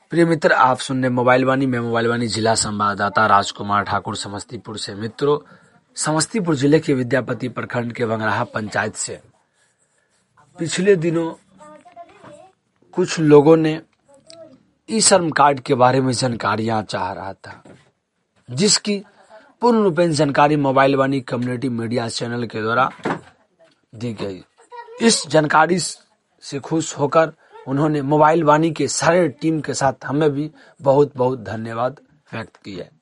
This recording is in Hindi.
प्रिय मित्र, आप सुन रहे मोबाइल वाणी में मोबाइल वाणी जिला संवाददाता राजकुमार ठाकुर समस्तीपुर से। मित्रों, समस्तीपुर जिले के विद्यापति प्रखंड के बंगराहा पंचायत से पिछले दिनों कुछ लोगों ने ई श्रम कार्ड के बारे में जानकारियां चाह रहा था, जिसकी पूर्ण रूपेण जानकारी Mobile Vaani community media channel के द्वारा दी गई। इस जानकारी से खुश होकर उन्होंने मोबाइल वाणी के सारे टीम के साथ हमें भी बहुत बहुत धन्यवाद व्यक्त किया।